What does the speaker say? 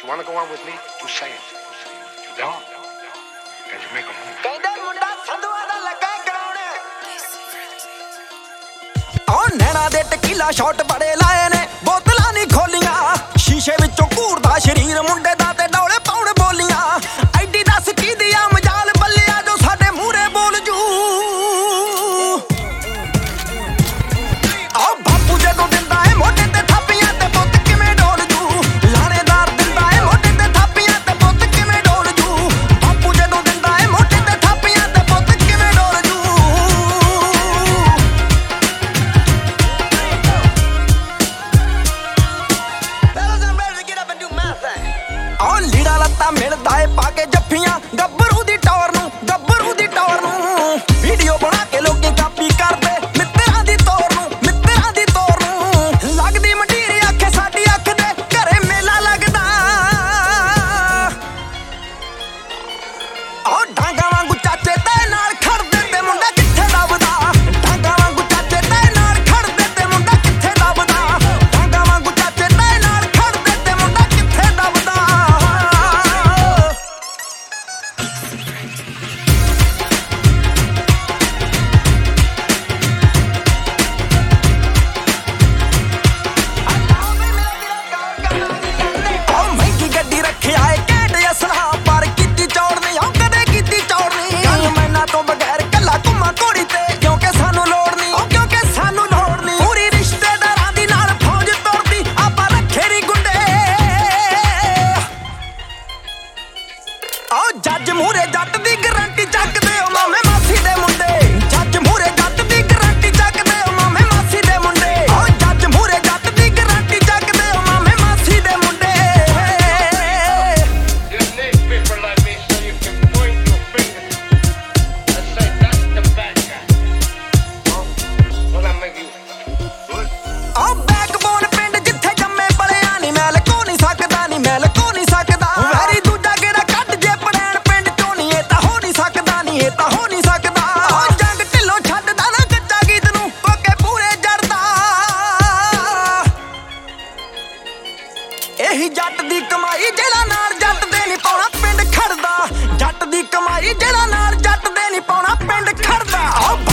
You wanna go on with me? You say it. You don't? Then you make a move. ਕਹਿੰਦੇ ਮੁੰਡਾ ਸੰਧੂਆਂ ਦਾ ਲੱਗਾ ਕਰਾਉਣੇ ਉਹ ਨੈਣਾ ਦੇ ਟਕੀਲਾ ਸ਼ਾਟ ਬੜੇ ਲਾਏ ਨੇ ਬੋਤਲਾਂ ਨਹੀਂ ਖੋਲੀਆਂ ਸ਼ੀਸ਼ੇ ਵਿੱਚੋਂ ਘੂਰਦਾ ਸ਼ਰੀਰ ਮੁੰਡੇ ਦਾ ਤੇ ਡੌਲੇ ਪਾਉਣ ਬੋਲੀਆਂ ਐਡੀ ਦੱਸ ਕੀ ਦੀ ਆ ਮਜਾਲ ਬੱਲਿਆ ਜੋ ਸਾਡੇ ਮੂਹਰੇ ਬੋਲ ਜੂ ਆਹ ਬਾਪੂ ਜਦੋਂ ਦਿੰਦਾ ਏ ਮੋਢੇ ਤੇ ਥਾਪੀਆਂ ਤੇ ਪੁੱਤ ਕਿਵੇਂ ਡੋਲ ਜੂ ਲਾਣੇਦਾਰ ਦਿੰਦਾ ਏ ਮੋਢੇ ਤੇ ਥਾਪੀਆਂ ਤੇ ਪੁੱਤ ਕਿਵੇਂ ਡੋਲ ਜੂ ਬਾਪੂ ਜਦੋਂ ਦਿੰਦਾ ਏ ਮੋਢੇ ਤੇ ਥਾਪੀਆਂ ਤੇ ਪੁੱਤ ਕਿਵੇਂ ਡੋਲ ਜੂ ਆਹ ਲੀੜਾ ਲੱਤਾ ਮਿਲਦਾ ਏ ਪਾ ਕੇ ਜੱਫੀਆਂ ਗੱਭਰੂ ਦੀ ਟੌਰ ਨੂੰ ਵੀਡੀਓ ਬਣਾ ਕੇ ਲੋਕੀ ਕਾਪੀ ਕਰਦੇ ਮਿੱਤਰਾਂ ਦੀ ਤੋਰ ਨੂੰ ਲੱਗਦੀ ਮੰਡੀਰੀ ਆਖੇ ਸਾਡੀ ਅੱਖ ਦੇ ਘਰੇ ਮੇਲਾ ਲੱਗਦਾ ਆਹ ਡਾਂਗਾ ਵਾਂਗੂ ਚਾਚੇ ਤੇ ਨਾਲ ਖੜਦੇ ਤੇ ਮੁੰਡਾ ਕਿੱਥੇ ਲੱਭਦਾ ਡਾਂਗਾ ਵਾਂਗੂ ਚਾਚੇ ਤੇ ਨਾਲ ਖੜਦੇ ਤੇ ਮੁੰਡਾ ਕਿੱਥੇ ਲੱਭਦਾ ਡਾਂਗਾ ਵਾਂਗੂ ਚਾਚੇ ਤੇ ਨਾਲ ਖੜਦੇ ਤੇ ਮੁੰਡਾ ਕਿੱਥੇ ਲੱਭਦਾ ਮਹਿੰਗੀ ਗੱਡੀ ਰੱਖਿਆ ਏ ਘੈਂਟ ਅਸਲਾ ਪਰ ਕੀਤੀ ਚੌੜ ਨਹੀਂ ਉਹ ਕਦੇ ਕੀਤੀ ਚੌੜ ਨਹੀਂ ਮੈਨਾਂ ਤੋਂ ਬਗੈਰ ਕੱਲਾ ਘੁੰਮਾਂ ਘੋੜੀ ਤੇ ਕਿਉਂਕਿ ਸਾਨੂੰ ਲੋੜ ਨਹੀਂ ਪੂਰੀ ਰਿਸ਼ਤੇਦਾਰਾਂ ਦੀ ਨਾਲ ਫੌਜ ਤੁਰਦੀ ਆਪਾਂ ਰੱਖੇ ਨੀ ਗੁੰਡੇ ਆਹ ਜੱਜ ਮੂਹਰੇ ਜੱਟ ਦੀ ਗਰੰਟੀ ਚੱਕਦੇ ਓ ਮਾਮੇ ਮਾਸੀ ਦੇ ਮੁੰਡੇ ਜੱਜ ਮੂਹਰੇ ਜੱਟ ਦੀ ਗਰੰਟੀ ਚੱਕਦੇ ਓ ਮਾਮੇ ਮਾਸੀ ਦੇ ਮੁੰਡੇ ਆਹ ਜੱਜ ਮੂਹਰੇ ਜੱਟ ਦੀ ਗਰੰਟੀ ਚੱਕਦੇ ਓ ਮਾਮੇ ਮਾਸੀ ਦੇ ਮੁੰਡੇ You need people like me so you can point your finger and say that's the bad guy. Huh? Will that make you good? ਆਹ ਬੈਕਬੋਨ ਪਿੰਡ ਜਿੱਥੇ ਜੰਮੇ ਪਲਿਆ ਨੀ ਮੈਂ ਲਕੋ ਨਹੀਂ ਸਕਦਾ ਵੈਰੀ ਦੂਜਾ ਗੇੜਾ ਕੱਢ ਜੇ ਪੜੈਣ ਪਿੰਡ ਚੋਂ ਨੀ ਇਹ ਤਾਂ ਹੋ ਨਹੀਂ ਸਕਦਾ ਆਹ ਜੰਗ ਢਿੱਲੋਂ ਛੱਡਦਾ ਨਾ ਕੱਚਾ ਗੀਤ ਨੂੰ ਕੋਕੇ ਪੂਰੇ ਜੜਦਾ ਇਹੀ ਜੱਟ ਦੀ ਕਮਾਈ ਜਿਹੜਾ ਨਾਲ ਜੱਟ ਦੇ ਨਹੀਂ ਪਾਉਣਾ ਪਿੰਡ ਖੜਦਾ ਜੱਟ ਦੀ ਕਮਾਈ ਜਿਹੜਾ ਨਾਲ ਜੱਟ ਦੇ ਨਹੀਂ ਪਾਉਣਾ ਪਿੰਡ ਖੜਦਾ ਆਹ